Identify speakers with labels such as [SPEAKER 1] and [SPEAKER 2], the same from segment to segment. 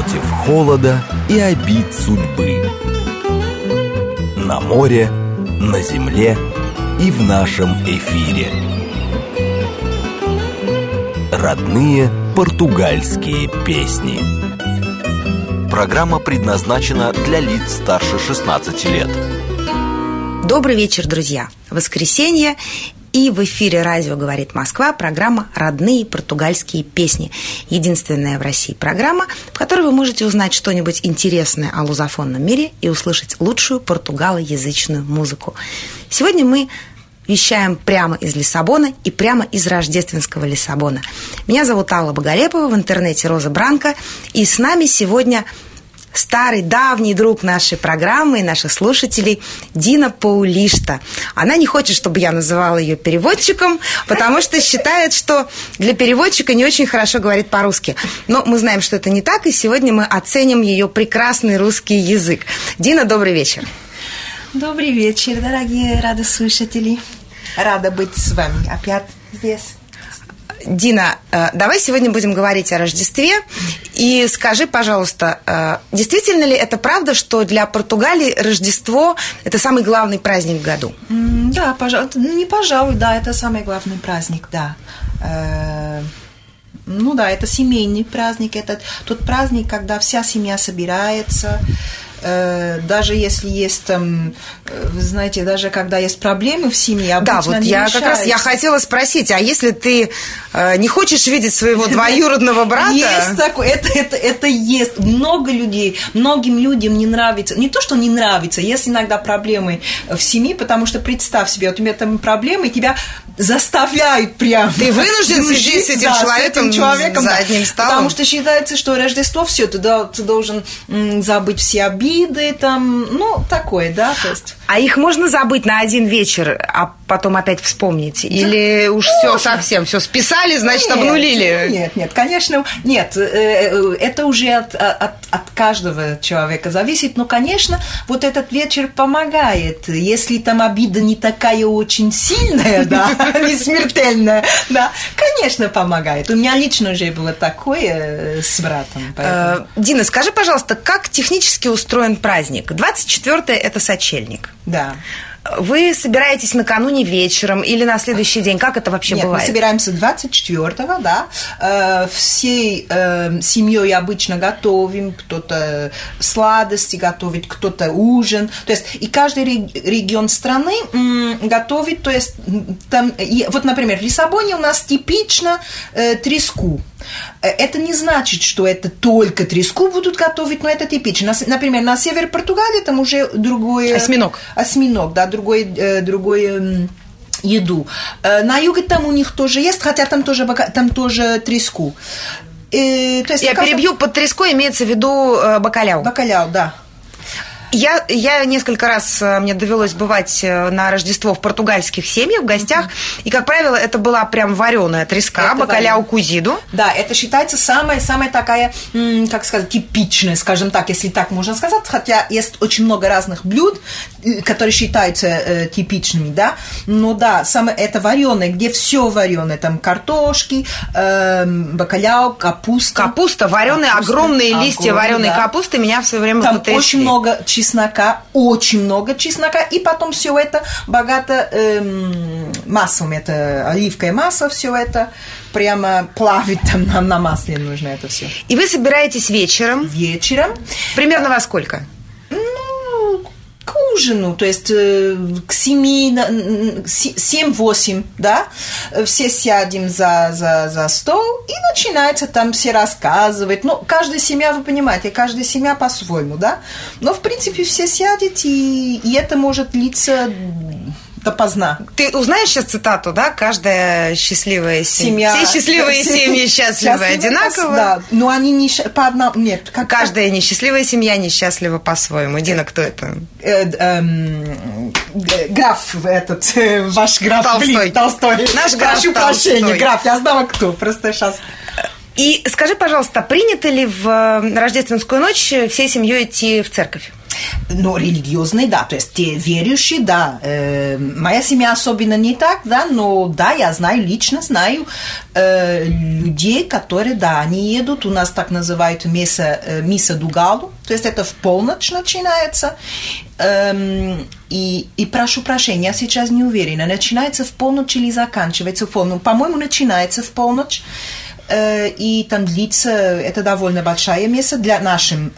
[SPEAKER 1] против холода и обид судьбы. На море, на земле и в нашем эфире. Родные португальские песни. Программа предназначена для лиц старше 16 лет.
[SPEAKER 2] Добрый вечер, друзья! Воскресенье, и в эфире «Радио говорит Москва» программа «Родные португальские песни». Единственная в России программа, в которой вы можете узнать что-нибудь интересное о лузофонном мире и услышать лучшую португалоязычную музыку. Сегодня мы вещаем прямо из Лиссабона и прямо из рождественского Лиссабона. Меня зовут Алла Боголепова, в интернете Роза Бранко, и с нами сегодня старый, давний друг нашей программы и наших слушателей Дина Паулишта. Она не хочет, чтобы я называла ее переводчиком, потому что считает, что для переводчика не очень хорошо говорит по-русски. Но мы знаем, что это не так, и сегодня мы оценим ее прекрасный русский язык. Дина, добрый вечер.
[SPEAKER 3] Добрый вечер, дорогие радиослушатели. Рада быть с вами опять здесь.
[SPEAKER 2] Дина, давай сегодня будем говорить о Рождестве. И скажи, пожалуйста, действительно ли это правда, что для Португалии Рождество – это самый главный праздник в году?
[SPEAKER 3] Да, пожалуй, да, это самый главный праздник, да. Ну да, это семейный праздник, это тот праздник, когда вся семья собирается. Даже если есть там, вы знаете, даже когда есть проблемы в семье, обычно
[SPEAKER 2] да, вот я
[SPEAKER 3] решаются.
[SPEAKER 2] Как раз я хотела спросить, а если ты не хочешь видеть своего двоюродного брата?
[SPEAKER 3] Есть такое, это есть. Много людей, многим людям не нравится, не то, что не нравится, есть иногда проблемы в семье, потому что представь себе, вот у тебя там проблемы, и тебя заставляют прямо.
[SPEAKER 2] Ты вынужден сидеть с этим человеком за одним столом.
[SPEAKER 3] Потому что считается, что Рождество все, ты должен забыть все обиды, там, ну, такое, да, то есть.
[SPEAKER 2] А их можно забыть на один вечер, а потом опять вспомнить? Или уж все совсем, все списали, значит, обнулили?
[SPEAKER 3] Нет, конечно, нет, это уже от каждого человека зависит, но, конечно, вот этот вечер помогает, если там обида не такая очень сильная, да, не смертельная, да, конечно, помогает. У меня лично уже было такое с братом.
[SPEAKER 2] Дина, скажи, пожалуйста, как технически устроен праздник? 24-е – это сочельник.
[SPEAKER 3] Да.
[SPEAKER 2] Вы собираетесь накануне вечером или на следующий день? Как это вообще бывает?
[SPEAKER 3] Мы собираемся 24-го, да. Всей семьей обычно готовим. Кто-то сладости готовит, кто-то ужин. То есть и каждый регион страны готовит. То есть там, вот, например, в Лиссабоне у нас типично треску. Это не значит, что это только треску будут готовить, но это типично. Например, на севере Португалии там уже другое... Осьминог, да, другой еду. На юге там у них тоже есть, хотя там тоже треску.
[SPEAKER 2] Я перебью, под треской имеется в виду бакаляу.
[SPEAKER 3] Бакаляу, да.
[SPEAKER 2] Я несколько раз, мне довелось бывать на Рождество в португальских семьях, в гостях, и, как правило, это была прям вареная треска, бакаляу кузиду.
[SPEAKER 3] Да, это считается самая такая, как сказать, типичная, скажем так, если так можно сказать, хотя есть очень много разных блюд, которые считаются типичными, да, но да, это вареное, где все вареное, там картошки, бакаляу, капуста.
[SPEAKER 2] Капуста, вареные, огромные листья вареной капусты меня в свое время
[SPEAKER 3] там
[SPEAKER 2] потрясли.
[SPEAKER 3] Очень много чеснока, очень много чеснока, и потом все это богато маслом, это оливковое масло, все это прямо плавить там нам на масле нужно это все.
[SPEAKER 2] И вы собираетесь вечером?
[SPEAKER 3] Вечером.
[SPEAKER 2] Примерно во сколько?
[SPEAKER 3] К ужину, то есть к 7-8, да, все сядем за стол, и начинается там все рассказывать. Ну, каждая семья, вы понимаете, каждая семья по-своему, да, но, в принципе, все сядут, и это может длиться допоздна.
[SPEAKER 2] Ты узнаешь сейчас цитату, да? Каждая счастливая семья. Все счастливые семьи счастливы одинаково.
[SPEAKER 3] Да, но они не по одному. Нет.
[SPEAKER 2] Каждая несчастливая семья несчастлива по-своему. Дина, кто это?
[SPEAKER 3] Граф этот, ваш граф Толстой.
[SPEAKER 2] Наш граф
[SPEAKER 3] Прошу прощения, граф, я знала, кто. Просто сейчас.
[SPEAKER 2] И скажи, пожалуйста, принято ли в рождественскую ночь всей семьей идти в церковь?
[SPEAKER 3] Но религиозные, да, то есть те верующие, да. Моя семья особенно не так, да, но да, я знаю, лично знаю людей, которые, да, они едут, у нас так называют миса дугалу, то есть это в полночь начинается. И прошу прощения, я сейчас не уверена, начинается в полночь или заканчивается в полночь. По-моему, начинается в полночь, и там длится, это довольно большая месса для нашим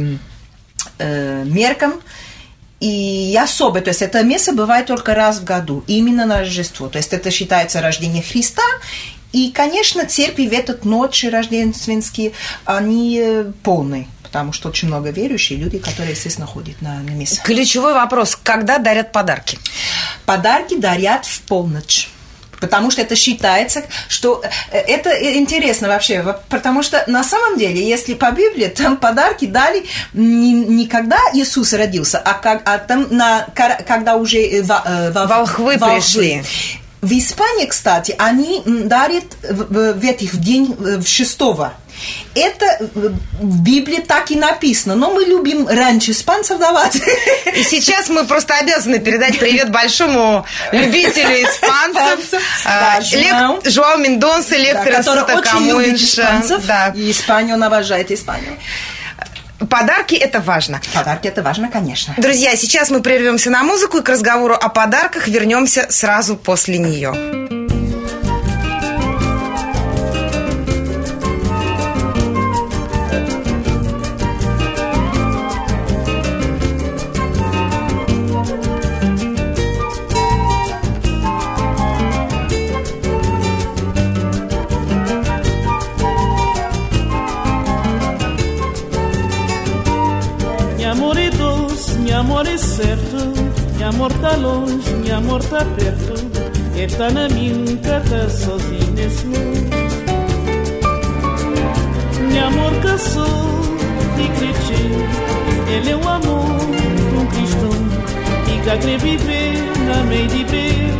[SPEAKER 3] меркам. И особо, то есть это месса бывает только раз в году, именно на Рождество. То есть это считается рождение Христа. И, конечно, церкви в этот ночь рождественские, они полные. Потому что очень много верующих, люди, которые, естественно, ходят на мессу.
[SPEAKER 2] Ключевой вопрос. Когда дарят подарки?
[SPEAKER 3] Подарки дарят в полночь. Потому что это считается, что это интересно вообще, потому что на самом деле, если по Библии, там подарки дали не когда Иисус родился, а там когда уже
[SPEAKER 2] волхвы пришли.
[SPEAKER 3] В Испании, кстати, они дарят в день 6-го. Это в Библии так и написано, но мы любим раньше испанцев давать.
[SPEAKER 2] И сейчас мы просто обязаны передать привет большому любителю испанцев, Жоау Мендонса, лектор Института Камуинша.
[SPEAKER 3] И Испанию, он обожает Испанию.
[SPEAKER 2] Подарки – это важно.
[SPEAKER 3] Подарки – это важно, конечно.
[SPEAKER 2] Друзья, сейчас мы прервемся на музыку и к разговору о подарках вернемся сразу после нее.
[SPEAKER 4] Amor é certo, minha amor tá longe, minha amor tá perto. Ele tá na minha, nunca tá sozinho nesse mundo. Minha amor caçou e cresceu. Ele é um amor, um cristão, e que quer viver na meio de Deus.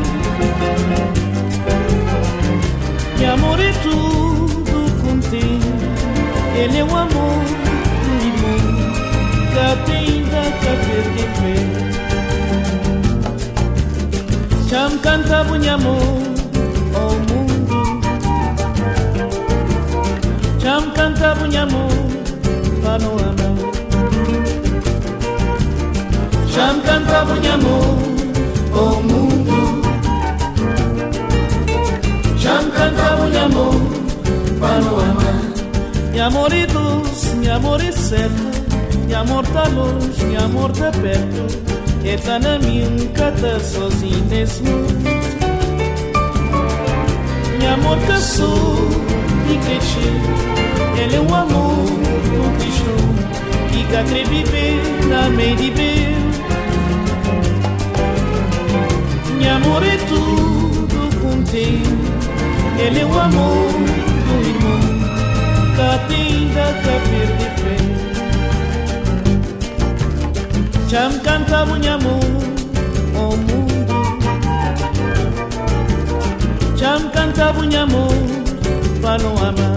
[SPEAKER 4] Meu amor é tudo contigo. Ele é um amor, um irmão. Ainda que perdi fé. Já me cantava o meu amor ao mundo. Já me cantava o meu amor para não amar. Já me cantava o meu amor ao mundo. Já me cantava o meu amor para não amar. Meu amor é doce, meu amor é certo. Meu amor tá longe, meu amor tá perto. Ele tá na minha, nunca tá sozinho nesse mundo. Meu amor caçou e cresceu. Ele é um amor, um cristão, que quer viver na meio de Deus. Meu amor é tudo contigo. Ele é um amor do irmão, que ainda tá perdido fé. Já me cantava o meu amor ao mundo. Já me cantava o meu amor para não amar.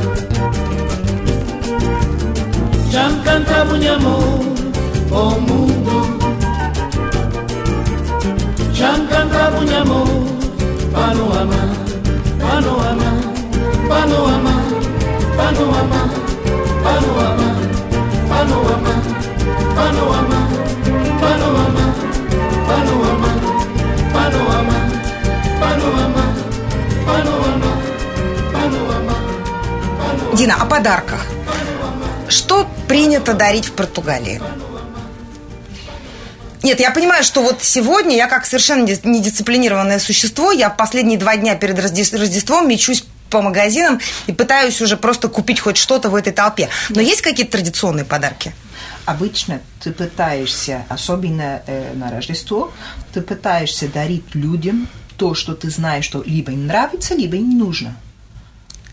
[SPEAKER 4] Já me cantava o meu amor ao mundo. Já me cantava o meu amor para não amar. Para não amar, para não amar, para não amar, para não amar, para não amar, para não amar. Panorama, panorama, panorama, panorama, panorama, panorama.
[SPEAKER 2] Дина, о подарках. Что принято дарить в Португалии? Нет, я понимаю, что вот сегодня я как совершенно недисциплинированное существо, я в последние 2 дня перед Рождеством мечусь по магазинам и пытаюсь уже просто купить хоть что-то в этой толпе. Но есть какие-то традиционные подарки?
[SPEAKER 3] Обычно ты пытаешься, особенно на Рождество, ты пытаешься дарить людям то, что ты знаешь, что либо им нравится, либо им не нужно.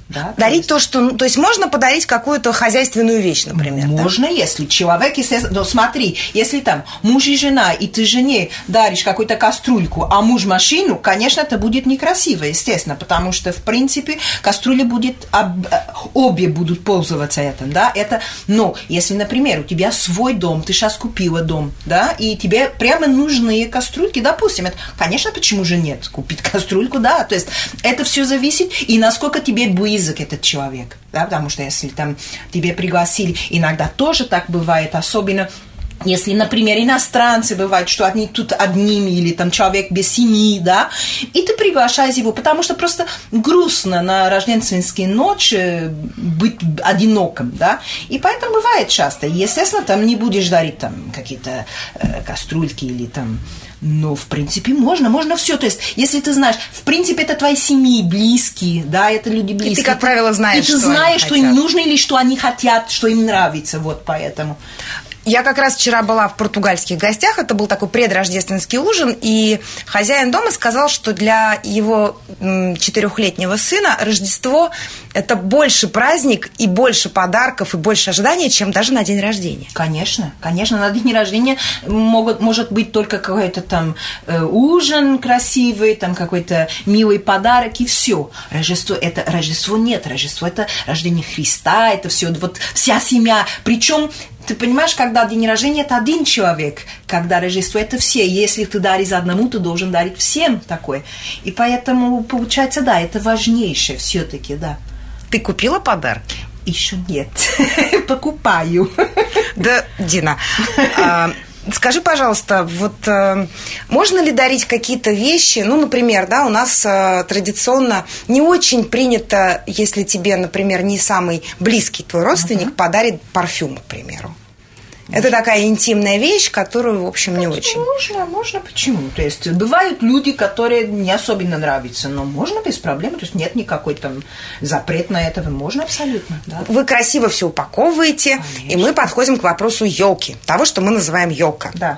[SPEAKER 3] Да?
[SPEAKER 2] Дарить то, что... То есть можно подарить какую-то хозяйственную вещь, например,
[SPEAKER 3] можно, да? Если человек, естественно... Но смотри, если там муж и жена, и ты жене даришь какую-то кастрюльку, а муж машину, конечно, это будет некрасиво, естественно, потому что, в принципе, кастрюля будет... Обе будут пользоваться этим, да? Но если, например, у тебя свой дом, ты сейчас купила дом, да, и тебе прямо нужны кастрюльки, допустим, конечно, почему же нет? Купить кастрюльку, да, то есть это все зависит, и насколько тебе близок этот человек, да, потому что если там тебе пригласили, иногда тоже так бывает, особенно если, например, иностранцы бывают, что они тут одними, или там человек без семьи, да, и ты приглашаешь его, потому что просто грустно на рождественскую ночь быть одиноким, да, и поэтому бывает часто. Естественно, там не будешь дарить там какие-то кастрюльки или там... Но, в принципе, можно все. То есть, если ты знаешь, в принципе, это твои семьи, близкие, да, это люди близкие.
[SPEAKER 2] И ты, как правило, знаешь,
[SPEAKER 3] и ты знаешь, что им нужно или что они хотят, что им нравится, вот поэтому...
[SPEAKER 2] Я как раз вчера была в португальских гостях, это был такой предрождественский ужин, и хозяин дома сказал, что для его 4-летнего сына Рождество – это больше праздник и больше подарков, и больше ожиданий, чем даже на день рождения.
[SPEAKER 3] Конечно, на день рождения может быть только какой-то там ужин красивый, там какой-то милый подарок, и все. Рождество нет, Рождество – это рождение Христа, это все, вот вся семья, причем... Ты понимаешь, когда день рождения – это один человек, когда Рождество – это все. Если ты даришь одному, ты должен дарить всем такое. И поэтому, получается, да, это важнейшее все-таки, да.
[SPEAKER 2] Ты купила подарки?
[SPEAKER 3] Еще нет. Покупаю.
[SPEAKER 2] Да, Дина, скажи, пожалуйста, вот можно ли дарить какие-то вещи? Ну, например, да, у нас традиционно не очень принято, если тебе, например, не самый близкий твой родственник подарит парфюм, к примеру. Это такая интимная вещь, которую, в общем, не очень.
[SPEAKER 3] Можно, почему? То есть бывают люди, которые не особенно нравятся, но можно без проблем, то есть нет никакой там запрет на это, можно абсолютно. Да.
[SPEAKER 2] Вы красиво все упаковываете, конечно. И мы подходим к вопросу елки, того, что мы называем елка.
[SPEAKER 3] Да.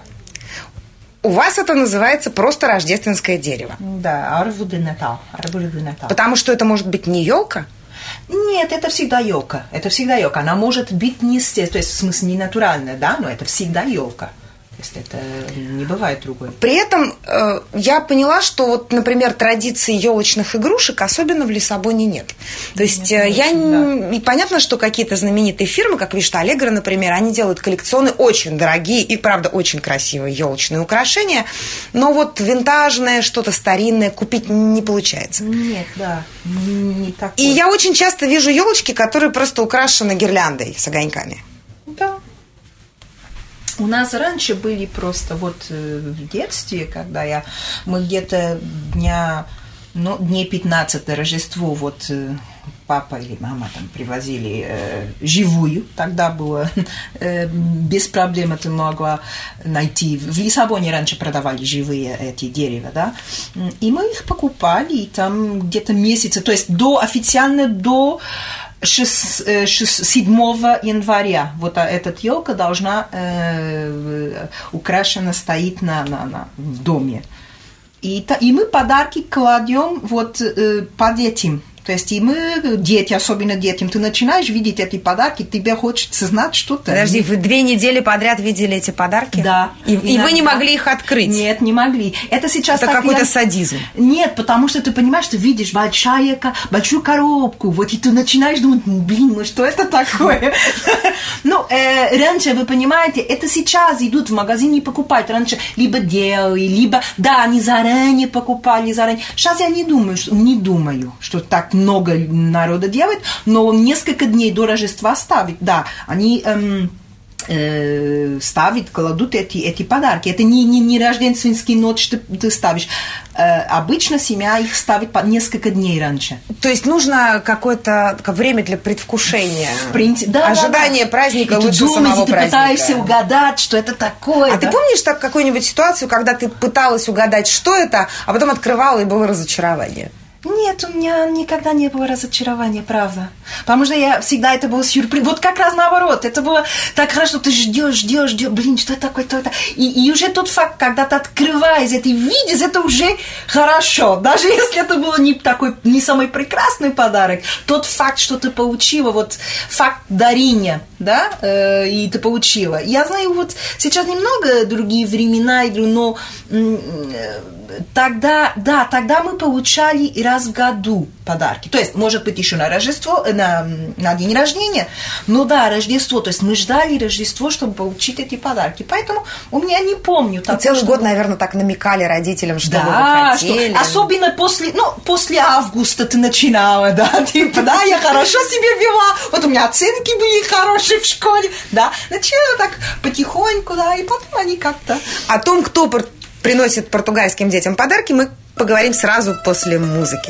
[SPEAKER 2] У вас это называется просто рождественское дерево.
[SPEAKER 3] Да, арбор де Натал.
[SPEAKER 2] Потому что это может быть не елка?
[SPEAKER 3] Нет, это всегда елка. Она может быть не естественная, то есть в смысле не натуральная, да, но это всегда елка. То есть это не бывает другой.
[SPEAKER 2] При этом я поняла, что вот, например, традиции елочных игрушек особенно в Лиссабоне нет. То есть и понятно, что какие-то знаменитые фирмы, как Вишта Аллегро, например, они делают коллекционы очень дорогие и, правда, очень красивые елочные украшения, но вот винтажное, что-то старинное купить не получается.
[SPEAKER 3] Нет, да, не такое.
[SPEAKER 2] И я очень часто вижу елочки, которые просто украшены гирляндой с огоньками.
[SPEAKER 3] Да. У нас раньше были просто вот в детстве, когда мы где-то дней 15 на Рождество, вот папа или мама там привозили живую, тогда было без проблем ты могла найти. В Лиссабоне раньше продавали живые эти дерева, да, и мы их покупали, и там где-то месяца, то есть официально до 7 января вот эта елка должна украшена стоит в доме. И мы подарки кладем вот под этим. То есть и мы, дети, особенно детям, ты начинаешь видеть эти подарки, тебе хочется знать что-то.
[SPEAKER 2] Подожди, вы 2 недели подряд видели эти подарки?
[SPEAKER 3] Да.
[SPEAKER 2] И вы не могли их открыть?
[SPEAKER 3] Нет, не могли. Это сейчас
[SPEAKER 2] это какой-то садизм.
[SPEAKER 3] Нет, потому что ты понимаешь, ты видишь большую коробку, вот и ты начинаешь думать, блин, что это такое? Ну, раньше, вы понимаете, это сейчас идут в магазин и покупают. Раньше либо делали, либо, да, они заранее покупали, Сейчас я не думаю, что так много народа делает, но несколько дней до Рождества ставят, да, они кладут эти подарки. Это не рождественская ночь, что ты ставишь. Обычно семья их ставит по несколько дней раньше.
[SPEAKER 2] То есть нужно какое-то время для предвкушения.
[SPEAKER 3] В принципе, да.
[SPEAKER 2] Ожидание праздника лучше самого праздника.
[SPEAKER 3] Ты пытаешься угадать, что это такое.
[SPEAKER 2] А ты помнишь какую-нибудь ситуацию, когда ты пыталась угадать, что это, а потом открывала и было разочарование?
[SPEAKER 3] Нет, у меня никогда не было разочарования, правда. Потому что я всегда это был сюрприз. Вот как раз наоборот. Это было так хорошо, ты ждешь. Блин, что такое, что это? И уже тот факт, когда ты открываешь это и видишь, это уже хорошо. Даже если это был не самый прекрасный подарок, тот факт, что ты получила, вот факт дарения, да, и ты получила. Я знаю, вот сейчас немного другие времена, но тогда мы получали раз в году подарки. То есть, может быть, еще на Рождество, на день рождения, но да, Рождество. То есть, мы ждали Рождество, чтобы получить эти подарки. Поэтому у меня не помню.
[SPEAKER 2] И целый год, наверное, так намекали родителям, что вы хотели.
[SPEAKER 3] Что, особенно после августа ты начинала, да, типа, да, я хорошо себя вела, вот у меня оценки были хорошие в школе, да. Начинала так потихоньку, да, и потом они как-то...
[SPEAKER 2] О том, кто приносит португальским детям подарки, мы поговорим сразу после музыки.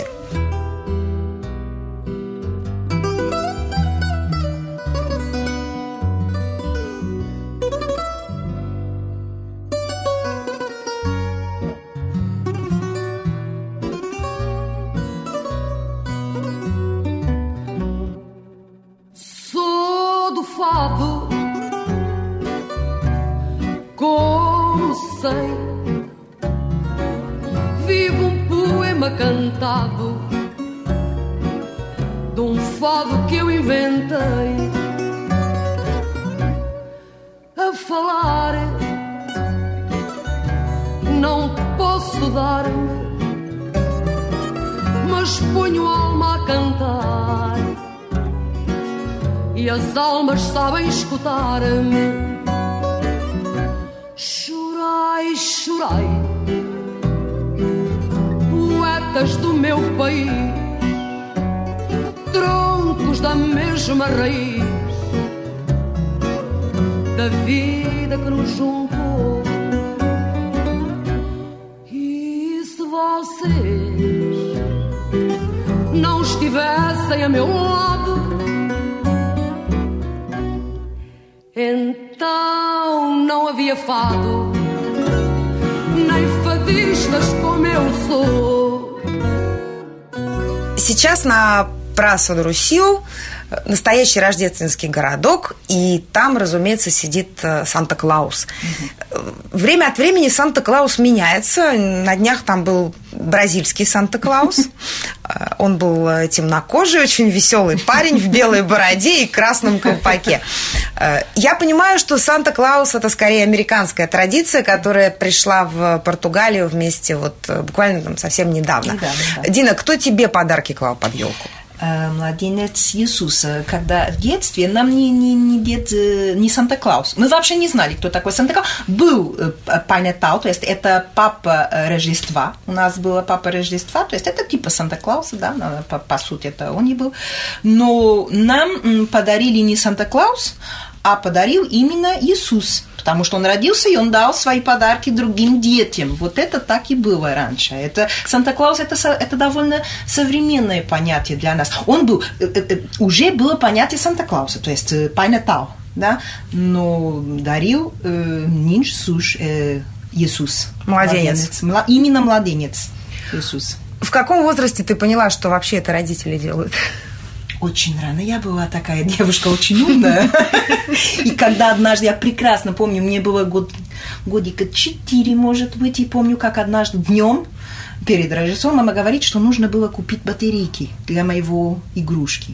[SPEAKER 5] Sou do fado, como sei. Vivo poema cantado de fado que eu inventei. A falar não posso dar-me, mas ponho a alma a cantar e as almas sabem escutar-me. Chorai, chorai, poetas do meu país, troncos da mesma raiz da vida que nos juntou. E se vocês não estivessem a meu lado, então não havia fado, nem fadistas como eu sou.
[SPEAKER 2] Сейчас на Praça do Rocio настоящий рождественский городок, и там, разумеется, сидит Санта-Клаус. Время от времени Санта-Клаус меняется. На днях там был бразильский Санта-Клаус. Он был темнокожий, очень веселый парень в белой бороде и красном колпаке. Я понимаю, что Санта-Клаус – это скорее американская традиция, которая пришла в Португалию вместе буквально там совсем недавно. Да. Дина, кто тебе подарки клал под елку?
[SPEAKER 3] Младенец Иисуса. Когда в детстве нам не Санта-Клаус. Мы вообще не знали, кто такой Санта-Клаус. Был Пай Натал, то есть это папа Рождества. У нас был папа Рождества, то есть это типа Санта-Клауса, да, по сути это он и был. Но нам подарили не Санта-Клаус, а подарил именно Иисус. Потому что он родился, и он дал свои подарки другим детям. Вот это так и было раньше. Это Санта-Клаус – это довольно современное понятие для нас. Уже было понятие Санта-Клауса, то есть Пай Натал, да? Но дарил Иисус.
[SPEAKER 2] Младенец.
[SPEAKER 3] Именно младенец Иисус.
[SPEAKER 2] В каком возрасте ты поняла, что вообще это родители делают?
[SPEAKER 3] Очень рано. Я была такая девушка очень умная. И когда однажды, я прекрасно помню, мне было годика 4, может быть, и помню, как однажды днем перед Рождеством мама говорит, что нужно было купить батарейки для моей игрушки.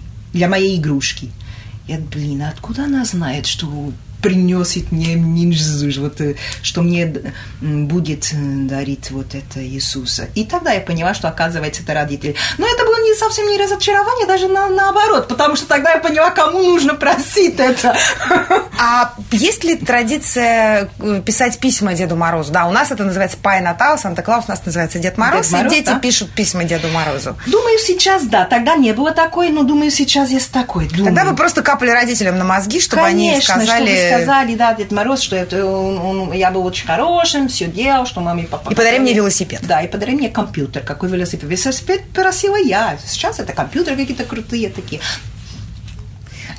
[SPEAKER 3] Я, откуда она знает, что приносит мне Иисус, что мне будет дарить это Иисуса. И тогда я поняла, что, оказывается, это родители. Но это было совсем не разочарование, даже наоборот, потому что тогда я поняла, кому нужно просить это.
[SPEAKER 2] А есть ли традиция писать письма Деду Морозу? Да, у нас это называется Пай Натал, Санта-Клаус у нас называется Дед Мороз, и дети пишут письма Деду Морозу.
[SPEAKER 3] Думаю, сейчас да, тогда не было такой, но думаю, сейчас есть такой.
[SPEAKER 2] Тогда вы просто капали родителям на мозги, чтобы они сказали...
[SPEAKER 3] сказали, да, Дед Мороз, что я был очень хорошим, все делал, что маме и папа...
[SPEAKER 2] И подари мне велосипед.
[SPEAKER 3] Да, и подари мне компьютер. Какой велосипед? Велосипед просила я. Сейчас это компьютеры какие-то крутые такие.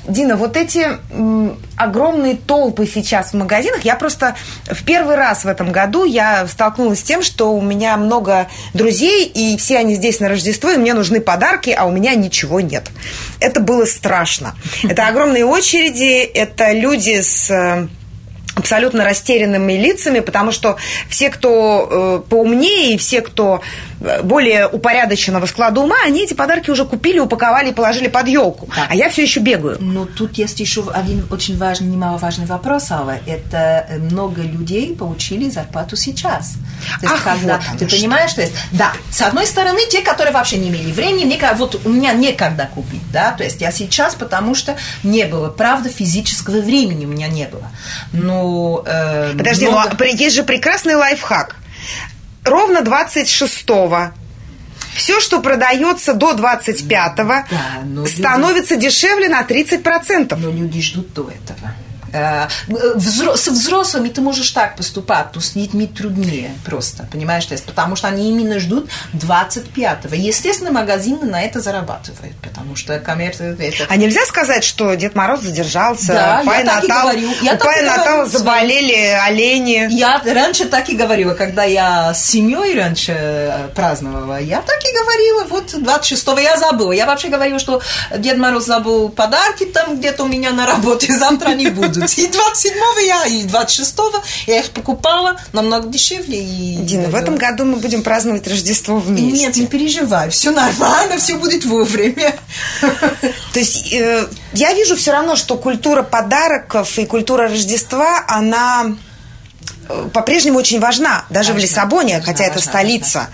[SPEAKER 2] Дина, вот эти огромные толпы сейчас в магазинах, я просто в первый раз в этом году я столкнулась с тем, что у меня много друзей, и все они здесь на Рождество, и мне нужны подарки, а у меня ничего нет. Это было страшно. Это огромные очереди, это люди с абсолютно растерянными лицами, потому что все, кто поумнее, и все, кто более упорядоченного склада ума, они эти подарки уже купили, упаковали и положили под елку. Да. А я все еще бегаю.
[SPEAKER 3] Но тут есть еще один очень важный, немаловажный вопрос, Алла. Это много людей получили зарплату сейчас. То есть, когда вот ты понимаешь, что есть, да, с одной стороны, те, которые вообще не имели времени, вот у меня некогда купить, да, то есть я сейчас, потому что не было, правда, физического времени у меня не было. Но
[SPEAKER 2] подожди, но есть же прекрасный лайфхак. Ровно 26-го все, что продается до 25-го, становится дешевле на 30%.
[SPEAKER 3] Но люди ждут до этого. С взрослыми ты можешь так поступать, но с детьми труднее просто, понимаешь? То есть, потому что они именно ждут 25-го. Естественно, магазины на это зарабатывают, потому что коммерция...
[SPEAKER 2] А нельзя сказать, что Дед Мороз задержался,
[SPEAKER 3] да,
[SPEAKER 2] у Пая Натала заболели олени?
[SPEAKER 3] Я раньше так и говорила, когда я с семьей раньше праздновала, я так и говорила, вот 26-го я забыла. Я вообще говорила, что Дед Мороз забыл подарки там где-то у меня на работе, завтра они будут. И 27-го и 26-го я их покупала намного дешевле.
[SPEAKER 2] Дина, в этом году мы будем праздновать Рождество вместе.
[SPEAKER 3] Нет, не переживай, все нормально, все будет вовремя.
[SPEAKER 2] То есть я вижу все равно, что культура подарков и культура Рождества, она по-прежнему очень важна, даже в Лиссабоне, хотя это столица.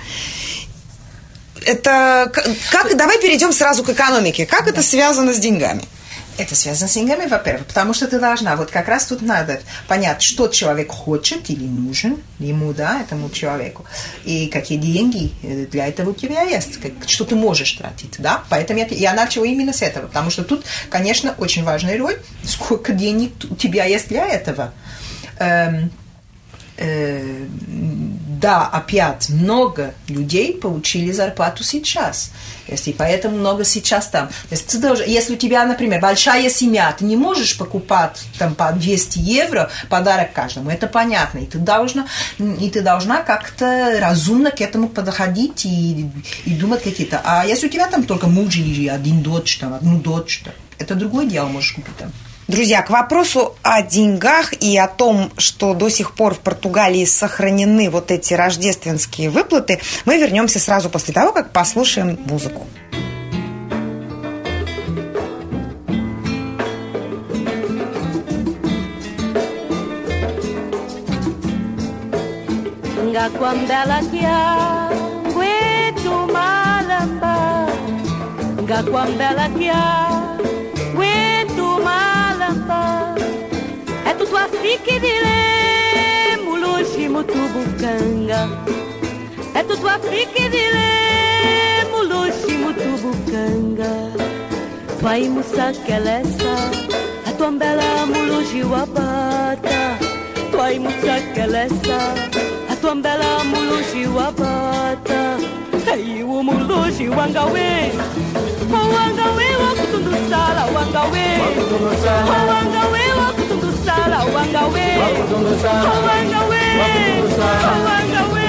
[SPEAKER 2] Это давай перейдем сразу к экономике. Как это связано с деньгами?
[SPEAKER 3] Это связано с деньгами, во-первых, потому что ты должна, вот как раз тут надо понять, что человек хочет или нужен ему, да, этому человеку, и какие деньги для этого у тебя есть, что ты можешь тратить, да, поэтому я начала именно с этого, потому что тут, конечно, очень важная роль, сколько денег у тебя есть для этого. Да, опять много людей получили зарплату сейчас. И поэтому много сейчас там. То есть ты должен, если у тебя, например, большая семья, ты не можешь покупать там по 200 евро подарок каждому. Это понятно. И ты должна как-то разумно к этому подходить и думать какие-то. А если у тебя там только муж или один дочь, там, одну дочь, это другое дело можешь купить там.
[SPEAKER 2] Друзья, к вопросу о деньгах и о том, что до сих пор в Португалии сохранены вот эти рождественские выплаты, мы вернемся сразу после того, как послушаем музыку.
[SPEAKER 6] É tudo a fique de lemo, longe, muito bucanga. É tudo a fique de lemo, longe, muito bucanga. Vai moça que essa, a tua bela mulungi wabata. Vai moça que essa, a tua bela mulungi wabata. Aí o mulungi wangawe. Wangawe wakutundu sala wangawe. Wangawe wakutundu sala wangawe. Wangawe wangawe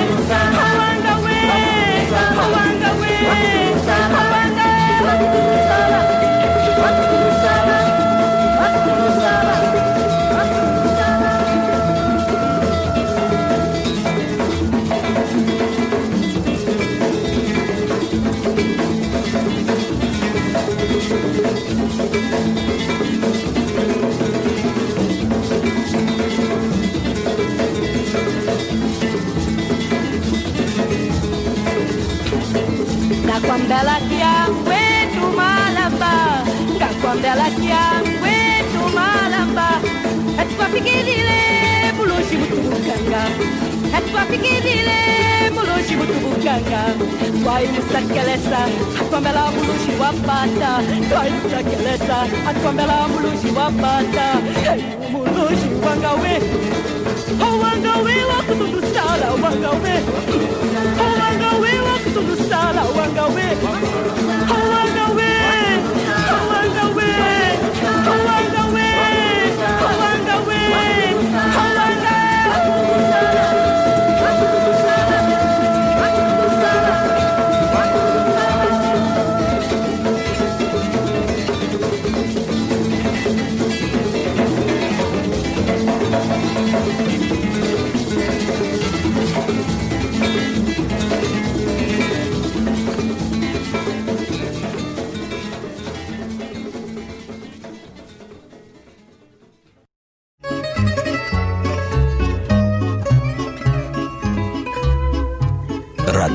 [SPEAKER 6] Quambela que aguento malamba, quambela que aguento malamba. É tua piquidile, mulungi muito bucanga. É tua piquidile, mulungi muito bucanga. Vai musa que essa, a quambela mulungi wapata. Vai musa que essa, a quambela mulungi wapata. Mulungi wangawe, wangawe wakutundu sala wangawe. Wangawe wakutundu sala wangawe. Wangawe, wangawe,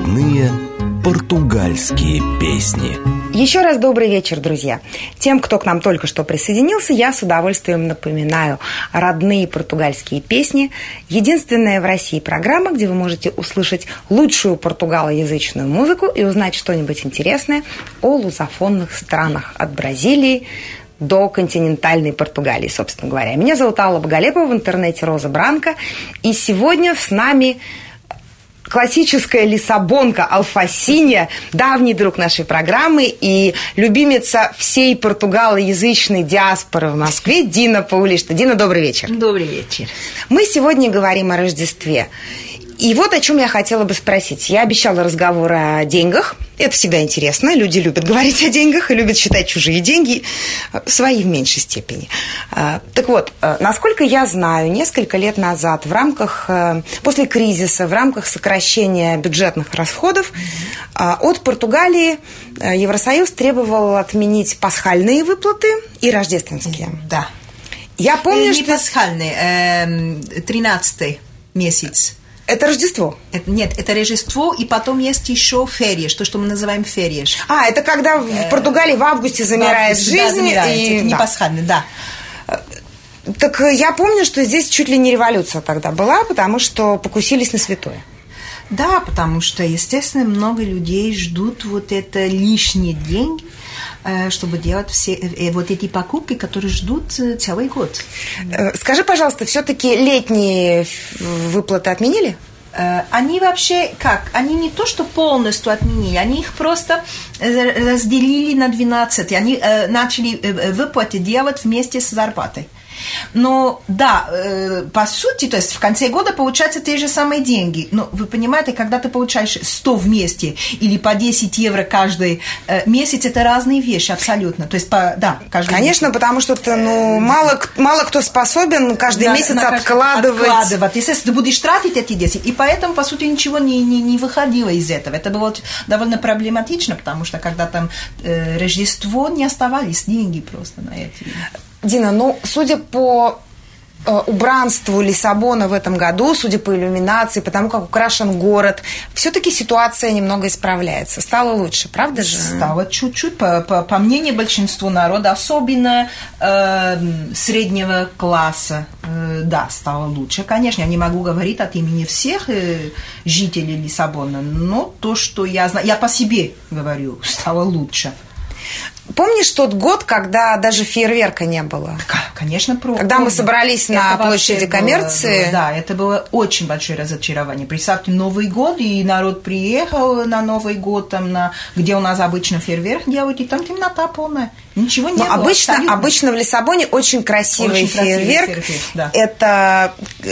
[SPEAKER 1] Родные португальские песни.
[SPEAKER 2] Еще раз добрый вечер, друзья. Тем, кто к нам только что присоединился, я с удовольствием напоминаю «Родные португальские песни» – единственная в России программа, где вы можете услышать лучшую португалоязычную музыку и узнать что-нибудь интересное о лузофонных странах от Бразилии до континентальной Португалии, собственно говоря. Меня зовут Алла Боголепова, в интернете Роза Бранко, и сегодня с нами классическая лиссабонка Алфасинья, давний друг нашей программы и любимица всей португалоязычной диаспоры в Москве Дина Паулишта. Дина, добрый вечер.
[SPEAKER 3] Добрый вечер.
[SPEAKER 2] Мы сегодня говорим о Рождестве. И вот о чем я хотела бы спросить. Я обещала разговор о деньгах. Это всегда интересно. Люди любят говорить о деньгах и любят считать чужие деньги, свои в меньшей степени. Так вот, насколько я знаю, несколько лет назад в рамках, после кризиса, в рамках сокращения бюджетных расходов, от Португалии Евросоюз требовал отменить пасхальные выплаты и рождественские.
[SPEAKER 3] Да.
[SPEAKER 2] Я помню,
[SPEAKER 3] не пасхальные, 13-й месяц.
[SPEAKER 2] Это Рождество?
[SPEAKER 3] Нет, это Рождество, и потом есть еще ферьеш, то, что мы называем ферьеш.
[SPEAKER 2] Это когда в Португалии в августе замирает жизнь. Да, замирает.
[SPEAKER 3] Это не пасхальный, да.
[SPEAKER 2] Так я помню, что здесь чуть ли не революция тогда была, потому что покусились на святое.
[SPEAKER 3] Да, потому что, естественно, много людей ждут вот это лишние деньги, чтобы делать все вот эти покупки, которые ждут целый год.
[SPEAKER 2] Скажи, пожалуйста, все-таки летние выплаты отменили?
[SPEAKER 3] Они вообще как? Они не то, что полностью отменили, они их просто разделили на 12. Они начали выплаты делать вместе с зарплатой. Но да, по сути, то есть в конце года получаются те же самые деньги. Но вы понимаете, когда ты получаешь 100 вместе или по 10 евро каждый месяц, это разные вещи абсолютно. То есть, да, каждый
[SPEAKER 2] Конечно, месяц. Потому что это, мало кто способен каждый месяц откладывать.
[SPEAKER 3] Естественно, ты будешь тратить эти 10. И поэтому, по сути, ничего не выходило из этого. Это было довольно проблематично, потому что когда там Рождество, не оставались деньги просто на эти.
[SPEAKER 2] Дина, судя по убранству Лиссабона в этом году, судя по иллюминации, по тому, как украшен город, все-таки ситуация немного исправляется. Стало лучше, правда же?
[SPEAKER 3] Стало чуть-чуть. По мнению большинства народа, особенно среднего класса, да, стало лучше. Конечно, я не могу говорить от имени всех жителей Лиссабона, но то, что я знаю, я по себе говорю, стало лучше.
[SPEAKER 2] Помнишь тот год, когда даже фейерверка не было?
[SPEAKER 3] Конечно, помню.
[SPEAKER 2] Когда мы собрались на площади коммерции.
[SPEAKER 3] Да, это было очень большое разочарование. Представьте, Новый год, и народ приехал на Новый год, где у нас обычно фейерверк делают, и там темнота полная. Ничего не было.
[SPEAKER 2] Обычно в Лиссабоне очень красивый фейерверк. Да. Это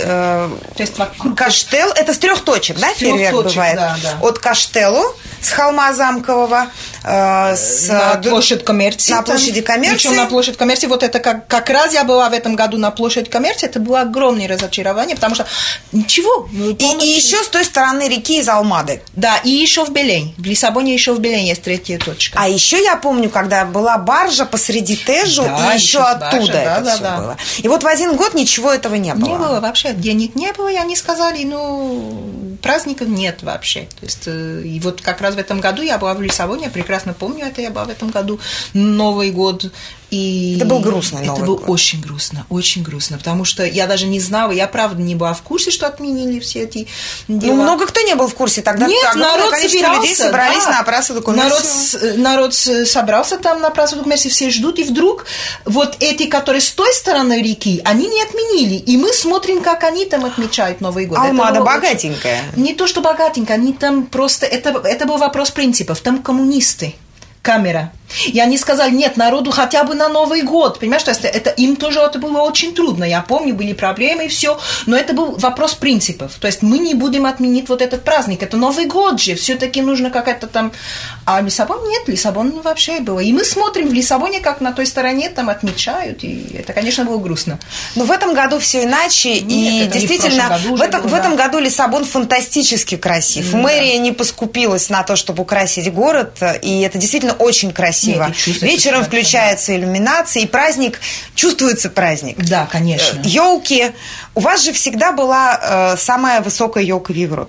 [SPEAKER 2] Каштел, это с 3 точек, да, фейерверк бывает?
[SPEAKER 3] Да.
[SPEAKER 2] От Каштелу, с холма Замкового,
[SPEAKER 3] на площадь коммерции.
[SPEAKER 2] На площади коммерции.
[SPEAKER 3] Причем на площадь коммерции, вот это как раз я была в этом году на площадь коммерции, это было огромное разочарование, потому что ничего.
[SPEAKER 2] И еще с той стороны реки из Алмады.
[SPEAKER 3] Да, и еще в Белень. В Лиссабоне еще в Белень есть 3 точка.
[SPEAKER 2] А еще я помню, когда была баржа посреди Тежу, и еще оттуда это все было. И вот в один год ничего этого не было.
[SPEAKER 3] Не было вообще. Денег не было, и они сказали, праздников нет вообще. То есть, и вот как раз в этом году я была в Лиссабоне, я прекрасно помню это, я была в этом году, Новый год. И
[SPEAKER 2] это был грустный Новый год.
[SPEAKER 3] Это было очень грустно, потому что я даже не знала, я правда не была в курсе, что отменили все эти дела.
[SPEAKER 2] Много кто не был в курсе тогда.
[SPEAKER 3] Нет, народ собирался.
[SPEAKER 2] Людей собрались на Прасу ду Комерсио.
[SPEAKER 3] Народ собрался там на Прасу ду Комерсио, все ждут, и вдруг вот эти, которые с той стороны реки, они не отменили, и мы смотрим, как они там отмечают Новый год.
[SPEAKER 2] Алмада богатенькая.
[SPEAKER 3] Не то, что богатенькая, они там просто, это был вопрос принципов, там коммунисты. Камера. И они сказали, нет, народу хотя бы на Новый год. Понимаешь, то есть им тоже это было очень трудно. Я помню, были проблемы и все. Но это был вопрос принципов. То есть мы не будем отменить вот этот праздник. Это Новый год же. Все-таки нужно какая-то там... А Лиссабон нет. Лиссабон вообще было. И мы смотрим в Лиссабоне, как на той стороне там отмечают. И это, конечно, было грустно.
[SPEAKER 2] Но в этом году все иначе. Нет, и действительно, в этом году Лиссабон фантастически красив. Да. Мэрия не поскупилась на то, чтобы украсить город. И это действительно очень красиво. Вечером включается иллюминация, и праздник, чувствуется праздник.
[SPEAKER 3] Да, конечно.
[SPEAKER 2] Елки. У вас же всегда была самая высокая елка в Европе.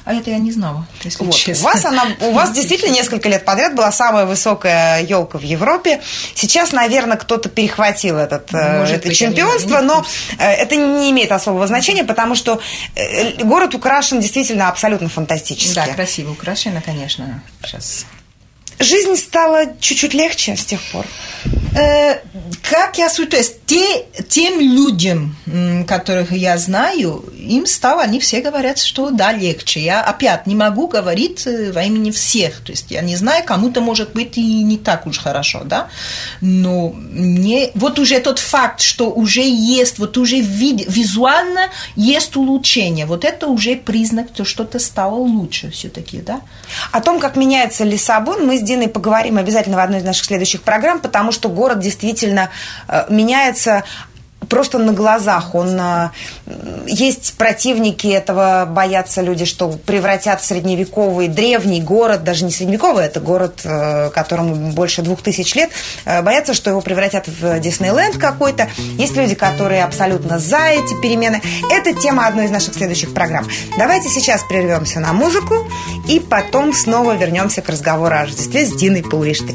[SPEAKER 3] А это я не знала, если
[SPEAKER 2] Вот.
[SPEAKER 3] честно.
[SPEAKER 2] У вас действительно несколько лет подряд была самая высокая елка в Европе. Сейчас, наверное, кто-то перехватил это чемпионство, но это не имеет особого значения, потому что город украшен действительно абсолютно фантастически.
[SPEAKER 3] Да, красиво украшено, конечно. Сейчас.
[SPEAKER 2] Жизнь стала чуть-чуть легче с тех пор.
[SPEAKER 3] Как я сужу, то есть тем людям, которых я знаю, им стало, они все говорят, что да, легче. Я опять не могу говорить во имени всех, то есть я не знаю, кому-то может быть и не так уж хорошо, да, но мне вот уже тот факт, что уже есть, вот уже визуально есть улучшение, вот это уже признак, что что-то стало лучше все-таки, да.
[SPEAKER 2] О том, как меняется Лиссабон, мы с Диной поговорим обязательно в одной из наших следующих программ, потому что город действительно меняется просто на глазах. Есть противники этого, боятся люди, что превратят в средневековый древний город, даже не средневековый, это город, которому больше 2000 лет, боятся, что его превратят в Диснейленд какой-то. Есть люди, которые абсолютно за эти перемены. Это тема одной из наших следующих программ. Давайте сейчас прервемся на музыку и потом снова вернемся к разговору о Рождестве с Диной Пауриштой.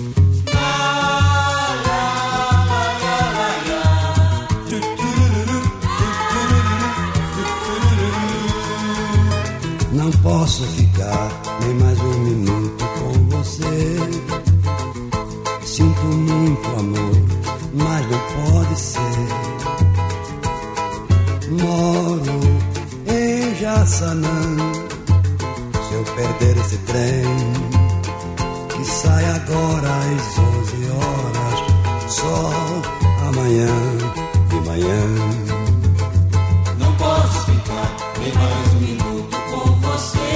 [SPEAKER 7] Não posso ficar nem mais minuto com você. Sinto muito amor, mas não pode ser. Moro em Jaçanã. Se eu perder esse trem que sai agora às 11 horas, só amanhã de manhã.
[SPEAKER 4] Não posso ficar nem mais minuto com você.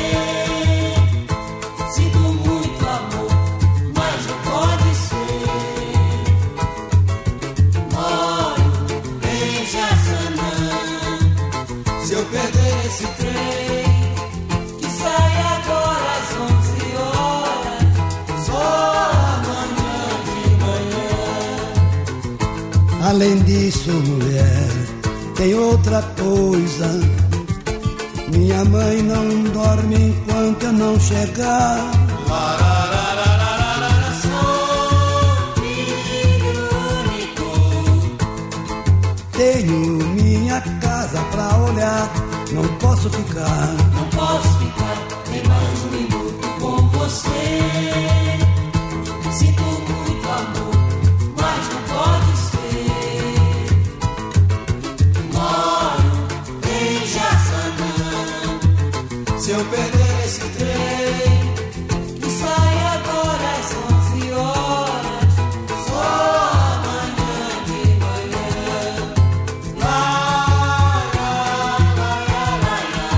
[SPEAKER 4] Sinto muito amor, mas não pode ser. Moro em Jaçanã. Se eu perder esse trem que sai agora às 11 horas, só amanhã de manhã.
[SPEAKER 7] Além disso, mulher, tem outra coisa. Minha mãe não dorme enquanto eu não chegar.
[SPEAKER 4] Sou filho único.
[SPEAKER 7] Tenho minha casa pra olhar. Não posso ficar.
[SPEAKER 4] Não posso ficar nem mais minuto com você. Sinto muito amor, mas não pode ser. Moro em Jaçanã. Se eu perder esse trem que sai agora às 11 horas, só amanhã de manhã. Lá, lá, lá, lá, lá, lá.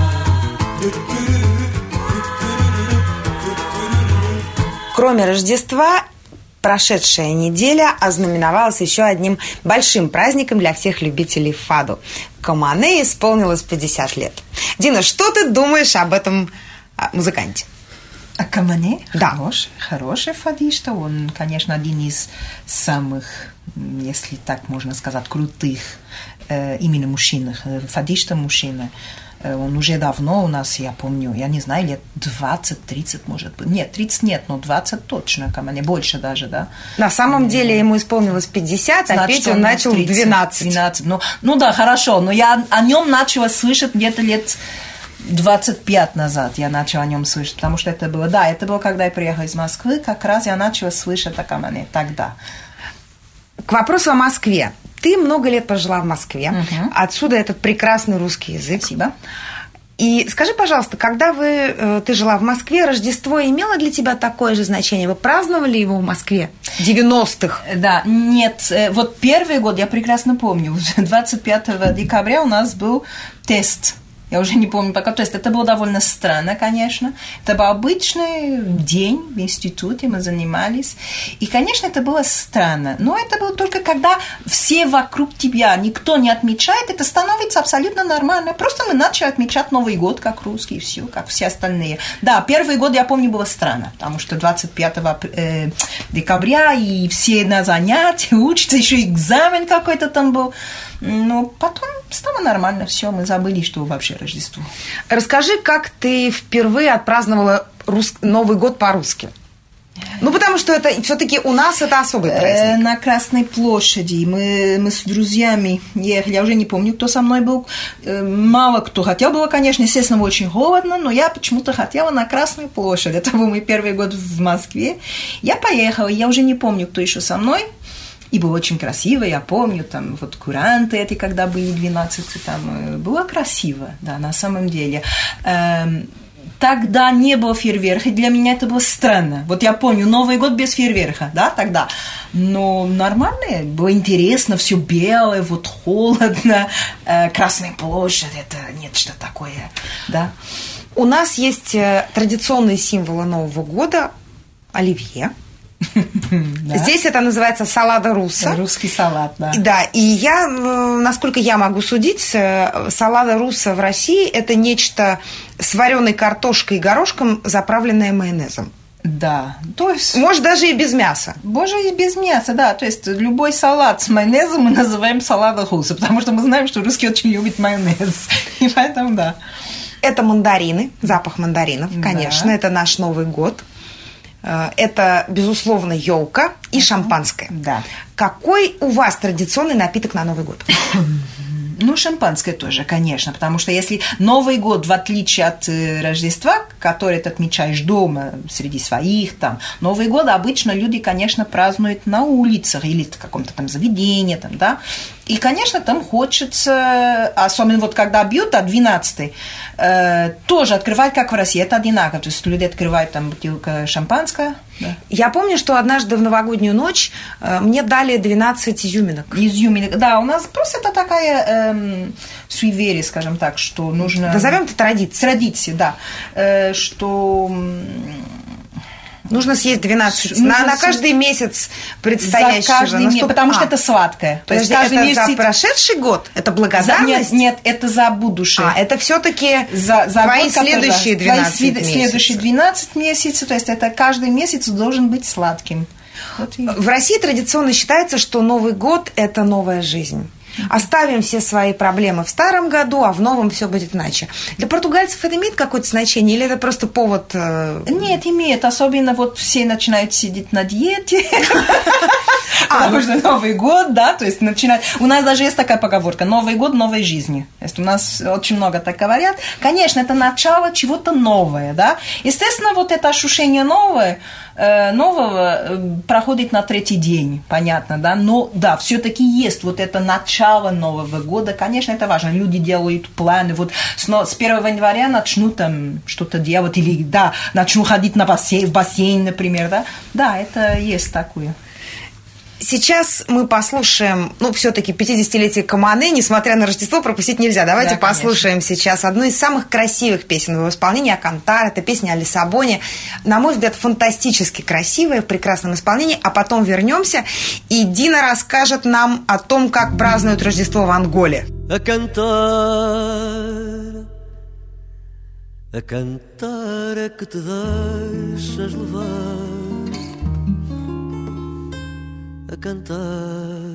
[SPEAKER 2] Кроме Рождества, прошедшая неделя ознаменовалась еще одним большим праздником для всех любителей фаду. Камане исполнилось 50 лет. Дина, что ты думаешь об этом музыканте?
[SPEAKER 3] А Камане?
[SPEAKER 2] Да.
[SPEAKER 3] Хороший фадиста. Он, конечно, один из самых, если так можно сказать, крутых именно мужчин. Фадиста мужчина. Он уже давно у нас, я помню, я не знаю, лет 20-30, может быть. Нет, 30 нет, но 20 точно, Камане, больше даже, да.
[SPEAKER 2] На самом деле ему исполнилось 50,
[SPEAKER 3] Значит,
[SPEAKER 2] а петь он начал в 12.
[SPEAKER 3] Ну да, хорошо, но я о нем начала слышать где-то лет 25 назад я начала о нем слышать, потому что это было, когда я приехала из Москвы, как раз я начала слышать о Камане тогда.
[SPEAKER 2] К вопросу о Москве. Ты много лет прожила в Москве, отсюда этот прекрасный русский язык.
[SPEAKER 3] Спасибо.
[SPEAKER 2] И скажи, пожалуйста, когда ты жила в Москве, Рождество имело для тебя такое же значение? Вы праздновали его в Москве 90-х?
[SPEAKER 3] Да, нет. Вот первый год, я прекрасно помню, 25 декабря у нас был тест. Я уже не помню пока. То есть это было довольно странно, конечно. Это был обычный день в институте, мы занимались. И, конечно, это было странно. Но это было только когда все вокруг тебя, никто не отмечает, это становится абсолютно нормально. Просто мы начали отмечать Новый год, как русские, и все, как все остальные. Да, первый год, я помню, было странно, потому что 25 декабря, и все на занятия учатся, еще экзамен какой-то там был. Но потом стало нормально, все, мы забыли, что вообще Рождество.
[SPEAKER 2] Расскажи, как ты впервые отпраздновала Новый год по-русски? Ну, потому что это все-таки у нас это особый праздник.
[SPEAKER 3] На Красной площади мы с друзьями ехали, я уже не помню, кто со мной был. Мало кто хотел, было, конечно, естественно, очень холодно, но я почему-то хотела на Красную площадь. Это был мой первый год в Москве. Я поехала, я уже не помню, кто еще со мной. И было очень красиво, я помню, там вот куранты эти, когда были 12, там было красиво, да, на самом деле. Тогда не было фейерверка, и для меня это было странно. Вот я помню, Новый год без фейерверка, да, тогда. Но нормально, было интересно, все белое, вот холодно, Красная площадь, это нечто такое, да.
[SPEAKER 2] У нас есть традиционные символы Нового года – оливье. Да. Здесь это называется салада русса.
[SPEAKER 3] Русский салат, да.
[SPEAKER 2] Да, и я, насколько я могу судить, салада русса в России – это нечто с вареной картошкой и горошком, заправленное майонезом.
[SPEAKER 3] Да, то есть...
[SPEAKER 2] Может, даже и без мяса.
[SPEAKER 3] Боже, и без мяса, да. То есть любой салат с майонезом мы называем салатом русса, потому что мы знаем, что русские очень любят майонез. И поэтому, да.
[SPEAKER 2] Это мандарины, запах мандаринов, конечно, да. Это наш Новый год. Это, безусловно, елка и шампанское.
[SPEAKER 3] Да.
[SPEAKER 2] Какой у вас традиционный напиток на Новый год?
[SPEAKER 3] Ну, шампанское тоже, конечно, потому что если Новый год, в отличие от Рождества, который ты отмечаешь дома, среди своих, там, Новый год обычно люди, конечно, празднуют на улицах или в каком-то там заведении, там, да, и, конечно, там хочется, особенно вот когда бьют от 12, тоже открывать, как в России, это одинаково, то есть люди открывают там бутылку шампанского. Да.
[SPEAKER 2] Я помню, что однажды в новогоднюю ночь мне дали 12 изюминок.
[SPEAKER 3] Изюминок, да, у нас просто это такая суеверие, скажем так, что нужно...
[SPEAKER 2] Назовем это традицией.
[SPEAKER 3] Традиция, да, что...
[SPEAKER 2] Нужно съесть 12 на каждый месяц предстоящего.
[SPEAKER 3] Потому что это сладкое.
[SPEAKER 2] То есть это месяц... за прошедший год? Это благодарность?
[SPEAKER 3] Нет, это за будущее.
[SPEAKER 2] Это все-таки
[SPEAKER 3] за
[SPEAKER 2] твои
[SPEAKER 3] год,
[SPEAKER 2] следующие 12 месяцев.
[SPEAKER 3] Следующие 12 месяцев, то есть это каждый месяц должен быть сладким. Вот
[SPEAKER 2] в России традиционно считается, что Новый год – это новая жизнь. Оставим все свои проблемы в старом году, а в новом все будет иначе. Для португальцев это имеет какое-то значение или это просто повод?
[SPEAKER 3] Нет, имеет. Особенно вот все начинают сидеть на диете. Потому что Новый год, да, то есть начинать... У нас даже есть такая поговорка: Новый год новой жизни. То есть у нас очень много так говорят. Конечно, это начало чего-то нового, да. Естественно, вот это ощущение нового проходит на третий день, понятно, да, но да, все-таки есть вот это начало Нового года, конечно, это важно, люди делают планы, вот с 1 января начнут там что-то делать, или, да, начнут ходить в бассейн, например, да, это есть такое.
[SPEAKER 2] Сейчас мы послушаем, все-таки 50-летие Каманы, несмотря на Рождество, пропустить нельзя. Давайте послушаем сейчас одну из самых красивых песен в его исполнении, «Акантар». Это песня о Лиссабоне. На мой взгляд, фантастически красивая, в прекрасном исполнении. А потом вернемся, и Дина расскажет нам о том, как празднуют Рождество в Анголе.
[SPEAKER 8] A cantar é que te deixas levar, a cantar,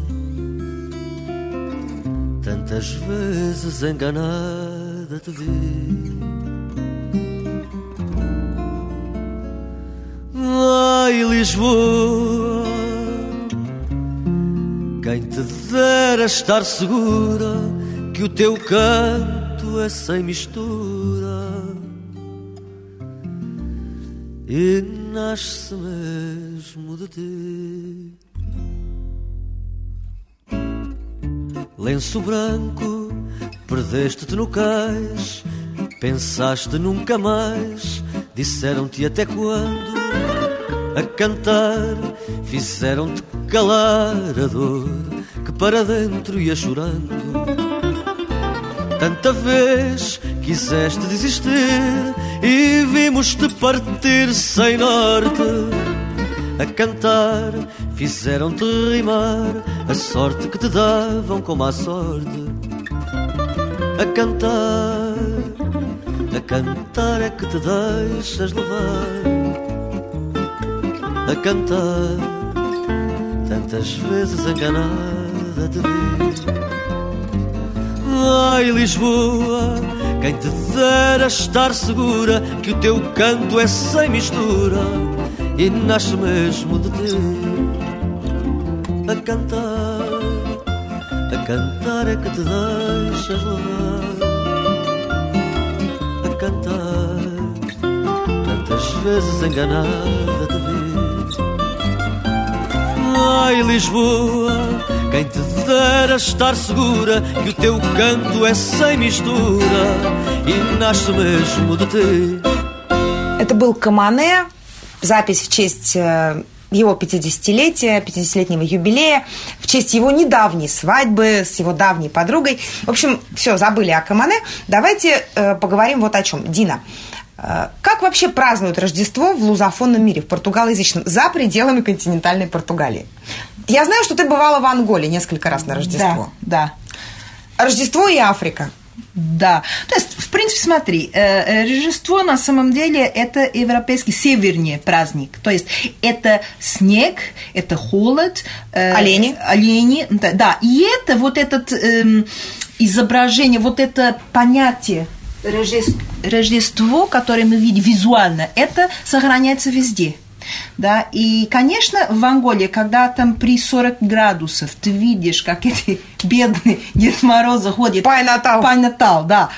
[SPEAKER 8] tantas vezes enganada te vi. Ai, Lisboa, quem te dera estar segura que o teu canto é sem mistura e nasce mesmo de ti. Lenço branco, perdeste-te no cais, pensaste nunca mais, disseram-te até quando, a cantar, fizeram-te calar a dor que para dentro ia chorando. Tanta vez quiseste desistir e vimos-te partir sem norte. A cantar, fizeram-te rimar a sorte que te davam como a sorte. A cantar é que te deixas levar. A cantar, tantas vezes enganada te vi. Ai, Lisboa, quem te dera estar segura que o teu canto é sem mistura e nasce mesmo de ti. A cantar é que te deixas levar. A cantar, tantas vezes enganada te vi. Ai, Lisboa, quem te dera estar segura que o teu canto é sem mistura и nasce mesmo de ti.
[SPEAKER 2] Это был Камане, запись в честь его 50-летия, 50-летнего юбилея, в честь его недавней свадьбы с его давней подругой. В общем, все, забыли о Камане. Давайте поговорим вот о чем. Дина, как вообще празднуют Рождество в лузофонном мире, в португалоязычном, за пределами континентальной Португалии? Я знаю, что ты бывала в Анголе несколько раз на Рождество.
[SPEAKER 3] Да.
[SPEAKER 2] Рождество и Африка.
[SPEAKER 3] Да. То есть, в принципе, смотри, Рождество на самом деле это европейский северный праздник. То есть, это снег, это холод. Олени. Да. И это вот этот изображение, вот это понятие Рождество, которое мы видим визуально, это сохраняется везде. Да, и, конечно, в Анголе, когда там при 40 градусов ты видишь, как эти бедные Дед Морозы ходят... Пай-Натал, да,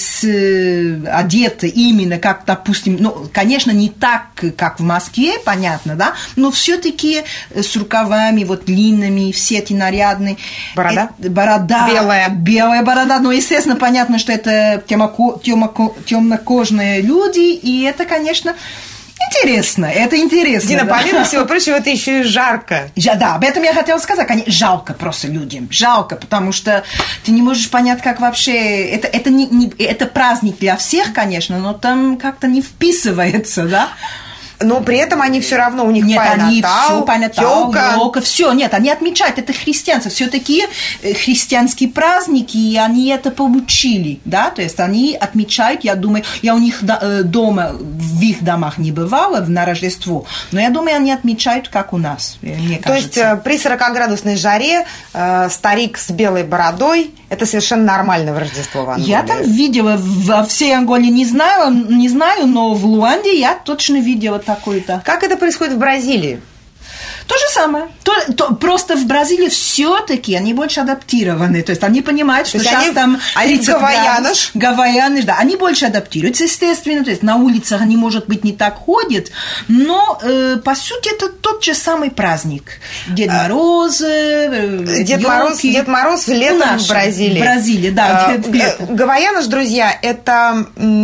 [SPEAKER 3] одеты именно как, допустим, ну, конечно, не так, как в Москве, понятно, да, но все-таки с рукавами вот длинными, все эти нарядные...
[SPEAKER 2] Борода?
[SPEAKER 3] Борода. Белая борода, но, естественно, понятно, что это темнокожие люди, и это, конечно... Это интересно.
[SPEAKER 2] Дина,
[SPEAKER 3] да.
[SPEAKER 2] помимо всего прочего, это еще и жарко.
[SPEAKER 3] Да, об этом я хотела сказать. Жалко просто людям. Жалко, потому что ты не можешь понять, как вообще... Это праздник для всех, конечно, но там как-то не вписывается, да?
[SPEAKER 2] Но при этом они все равно, у них
[SPEAKER 3] Пай-Натал, елка, все, нет, они отмечают, это христианство, все-таки христианские праздники, и они это получили, да, то есть они отмечают, я думаю, я у них дома, в их домах не бывала на Рождество, но я думаю, они отмечают, как у нас, мне кажется.
[SPEAKER 2] То есть при 40-градусной жаре старик с белой бородой, это совершенно нормально в Рождество в Анголе.
[SPEAKER 3] Я там видела, во всей Анголе не знаю, но в Луанде я точно видела такое-то.
[SPEAKER 2] Как это происходит в Бразилии?
[SPEAKER 3] То же самое. Просто в Бразилии все-таки они больше адаптированы. То есть они понимают, что сейчас там 30 гавайяны, да, они больше адаптируются, естественно. То есть на улицах они, может быть, не так ходят, но по сути это тот же самый праздник. Дед Мороз,
[SPEAKER 2] Дед Мороз летом в Бразилии.
[SPEAKER 3] В Бразилии, да.
[SPEAKER 2] Гавайяны, друзья, это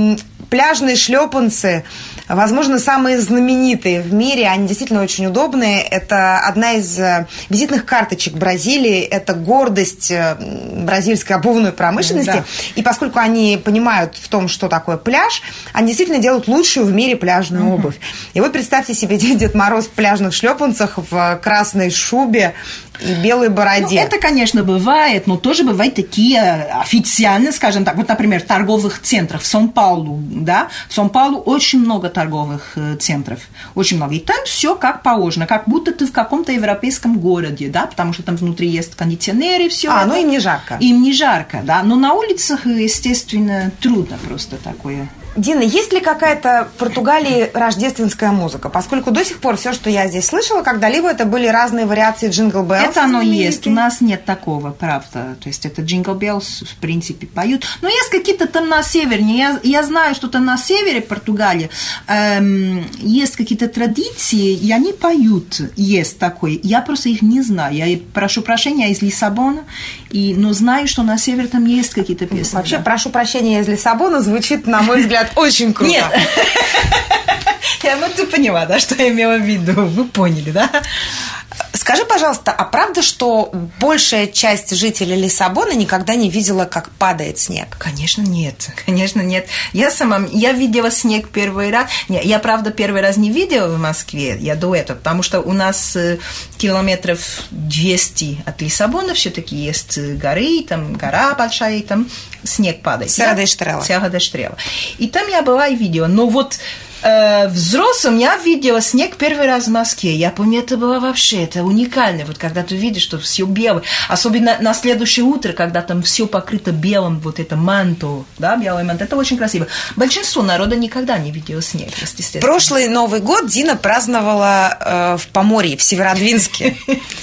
[SPEAKER 2] пляжные шлепанцы, возможно, самые знаменитые в мире. Они действительно очень удобные. Это одна из визитных карточек Бразилии. Это гордость бразильской обувной промышленности. Да. И поскольку они понимают в том, что такое пляж, они действительно делают лучшую в мире пляжную обувь. И вот представьте себе Дед Мороз в пляжных шлепанцах, в красной шубе и белой бороде.
[SPEAKER 3] Это, конечно, бывает, но тоже бывают такие официальные, скажем так, вот, например, в торговых центрах в Сан-Паулу, да, в Сан-Паулу очень много торговых центров, очень много, и там все как положено, как будто ты в каком-то европейском городе, да, потому что там внутри есть кондиционеры, все.
[SPEAKER 2] Ну им не жарко.
[SPEAKER 3] Им не жарко, да, но на улицах, естественно, трудно просто такое.
[SPEAKER 2] Дина, есть ли какая-то в Португалии рождественская музыка? Поскольку до сих пор все, что я здесь слышала, когда-либо это были разные вариации Jingle Bells.
[SPEAKER 3] Это оно есть. У нас нет такого, правда. То есть это Jingle Bells, в принципе, поют. Но есть какие-то там на севере. Я знаю, что там на севере Португалии есть какие-то традиции, и они поют. Есть такое. Я просто их не знаю. Я прошу прощения, я из Лиссабона, но знаю, что на севере там есть какие-то песни.
[SPEAKER 2] Вообще, прошу прощения, из Лиссабона звучит, на мой взгляд, очень круто.
[SPEAKER 3] Нет. Ты поняла, да, что я имела в виду? Вы поняли, да?
[SPEAKER 2] Скажи, пожалуйста, а правда, что большая часть жителей Лиссабона никогда не видела, как падает снег?
[SPEAKER 3] Конечно, нет. Конечно, нет. Я видела снег первый раз. Я, правда, первый раз не видела в Москве. Я до этого, потому что у нас километров 200 от Лиссабона все-таки есть горы, там гора большая, и там снег падает.
[SPEAKER 2] Серра да Эстрела.
[SPEAKER 3] И там я была и видела. Но вот Взрослым я видела снег первый раз в Москве. Я помню, это было вообще, это уникально. Вот когда ты видишь, что все белое. Особенно на следующее утро, когда там все покрыто белым, вот это манто, да, белый манто. Это очень красиво. Большинство народа никогда не видело снег, естественно.
[SPEAKER 2] Прошлый Новый год Дина праздновала в Поморье, в Северодвинске.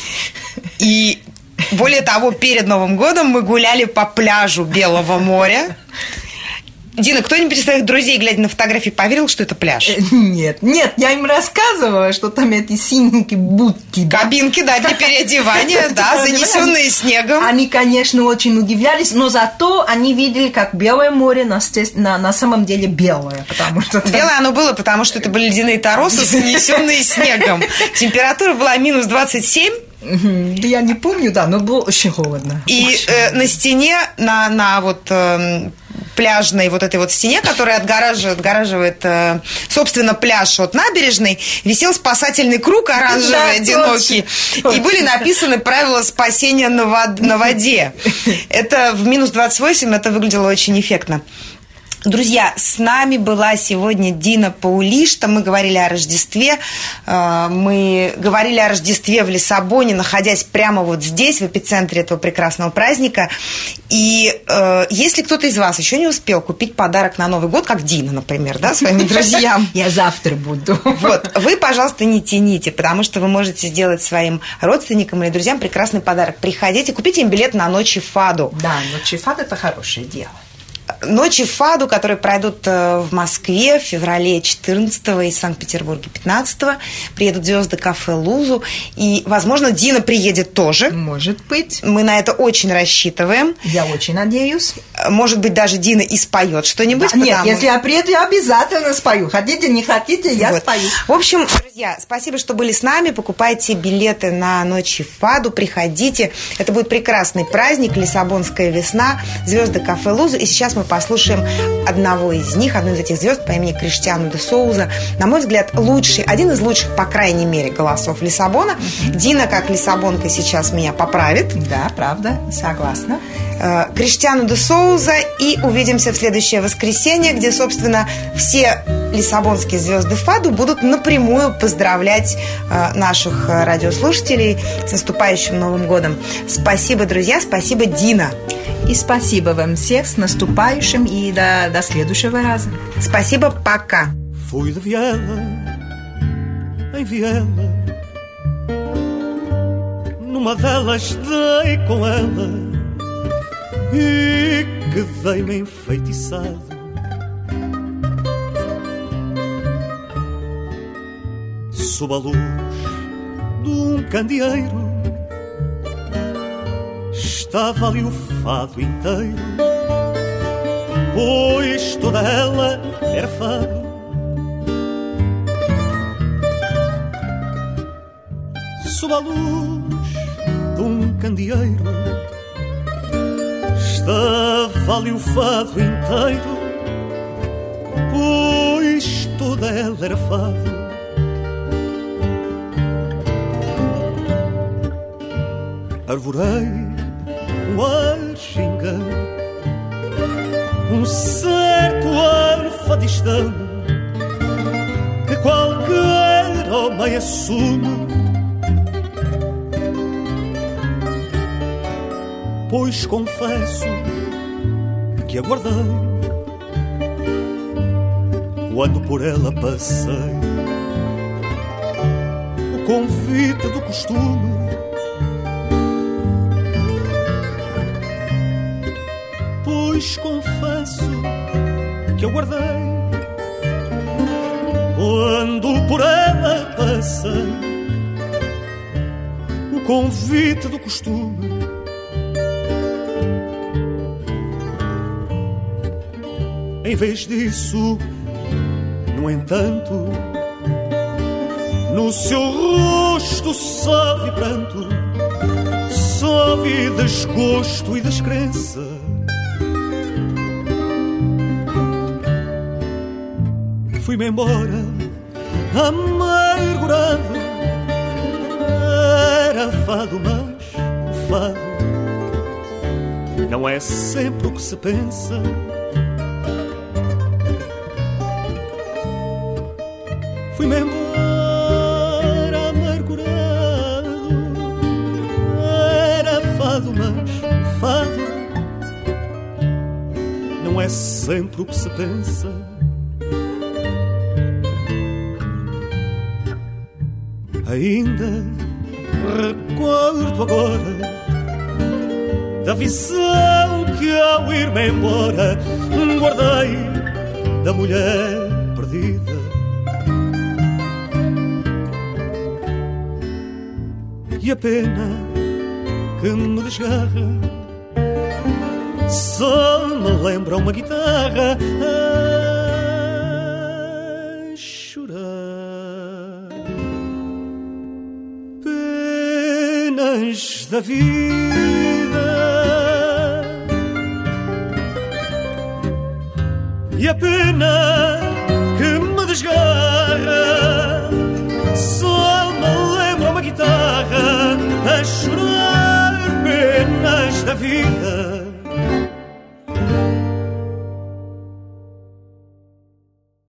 [SPEAKER 2] И более того, перед Новым годом мы гуляли по пляжу Белого моря. Дина, кто-нибудь из твоих друзей, глядя на фотографии, поверил, что это пляж?
[SPEAKER 3] Нет, я им рассказывала, что там эти синенькие будки.
[SPEAKER 2] Кабинки, да, для переодевания, да, занесенные снегом.
[SPEAKER 3] Они, конечно, очень удивлялись, но зато они видели, как Белое море на самом деле белое.
[SPEAKER 2] Белое оно было, потому что это были ледяные торосы, занесенные снегом. Температура была минус 27.
[SPEAKER 3] Да я не помню, да, но было очень холодно.
[SPEAKER 2] И на стене, на вот пляжной вот этой вот стене, которая отгораживает, собственно, пляж от набережной, висел спасательный круг оранжевый, да, одинокий. Точно. И были написаны правила спасения на воде. Это в минус 28, это выглядело очень эффектно. Друзья, с нами была сегодня Дина Паулишта. Мы говорили о Рождестве. Мы говорили о Рождестве в Лиссабоне, находясь прямо вот здесь, в эпицентре этого прекрасного праздника. И если кто-то из вас еще не успел купить подарок на Новый год, как Дина, например, да, своим друзьям.
[SPEAKER 3] Я завтра буду.
[SPEAKER 2] Вот, вы, пожалуйста, не тяните, потому что вы можете сделать своим родственникам или друзьям прекрасный подарок. Приходите, купите им билет на Ночи Фаду.
[SPEAKER 3] Да, Ночи Фаду – это хорошее дело.
[SPEAKER 2] Ночи Фаду, которые пройдут в Москве в феврале 14-го и в Санкт-Петербурге 15-го. Приедут звезды кафе «Лузу». И, возможно, Дина приедет тоже.
[SPEAKER 3] Может быть.
[SPEAKER 2] Мы на это очень рассчитываем.
[SPEAKER 3] Я очень надеюсь.
[SPEAKER 2] Может быть, даже Дина и споет что-нибудь.
[SPEAKER 3] Да, нет, если я приеду, я обязательно спою. Хотите, не хотите, я спою.
[SPEAKER 2] В общем, друзья, спасибо, что были с нами. Покупайте билеты на Ночи Фаду. Приходите. Это будет прекрасный праздник. Лиссабонская весна. Звезды кафе «Лузу». И сейчас мы послушаем одну из этих звезд по имени Криштиану де Соуза. На мой взгляд, один из лучших, по крайней мере, голосов Лиссабона. Дина, как лиссабонка, сейчас меня поправит.
[SPEAKER 3] Да, правда, согласна.
[SPEAKER 2] Криштиану де Соуза. И увидимся в следующее воскресенье, где, собственно, все лиссабонские звезды Фаду будут напрямую поздравлять наших радиослушателей с наступающим Новым годом. Спасибо, друзья, спасибо, Дина.
[SPEAKER 3] И спасибо вам всех, с наступающим, и до следующего раза.
[SPEAKER 2] Спасибо, пока.
[SPEAKER 8] Fui de Viela em Viela, numa delas dei com ela e quedei-me enfeitiçado. Sob a luz de candeeiro estava ali o fado inteiro, pois toda ela era fado. Sob a luz de candeeiro estava ali o fado inteiro, pois toda ela era fado. Arvorei ar xinga certo ano fadistão que qualquer homem assume, pois confesso que aguardei quando por ela passei o convite do costume. Pois confesso que eu guardei quando por ela passei o convite do costume. Em vez disso, no entanto, no seu rosto só vi pranto, só vi desgosto e descrença. Fui-me embora, amargurado. Era fado, mas o fado não é sempre o que se pensa. fui-me embora amargurado. Era fado, mas o fado não é sempre o que se pensa. Ainda recordo agora da visão que ao ir-me embora guardei da mulher perdida. E a pena que me desgarra só me lembra uma guitarra a chorar. Penas da vida e a pena que me desgarra só me lembra uma guitarra a chorar. Penas da vida